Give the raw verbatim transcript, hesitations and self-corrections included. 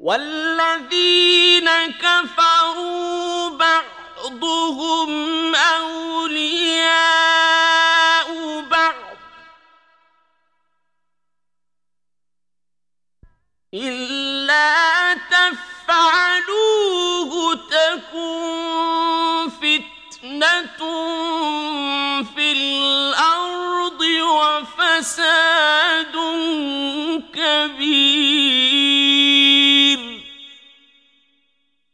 والذين كفروا بعضهم أولياء بعض إلا تفعلوه تكن فتنة في الأرض وفساد